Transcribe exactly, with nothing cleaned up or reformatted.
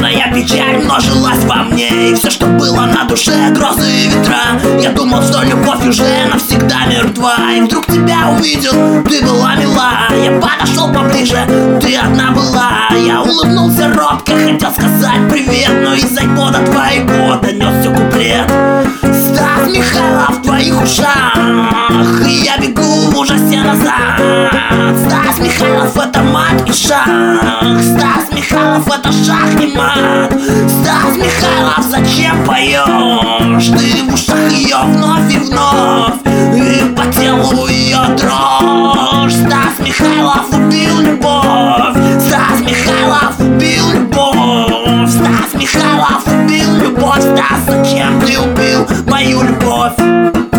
Черная печаль множилась во мне, и все, что было на душе, грозы и ветра. Я думал, что любовь уже навсегда мертва, и вдруг тебя увидел, ты была мила. Я подошел поближе, ты одна была. Я улыбнулся робко, хотел сказать привет, но из айпода твоего донесся куплет. Стас Михайлов в твоих ушах, и я бегу в ужасе назад. Стас Михайлов — это мат и шах. Стас Михайлов — это шах и мат. Стас Михайлов, зачем поешь? Ты в ушах ее вновь и вновь, и по телу ее дрожь. Стас Михайлов убил любовь. Стас Михайлов убил любовь. Стас Михайлов убил любовь. Стас, зачем ты убил мою любовь?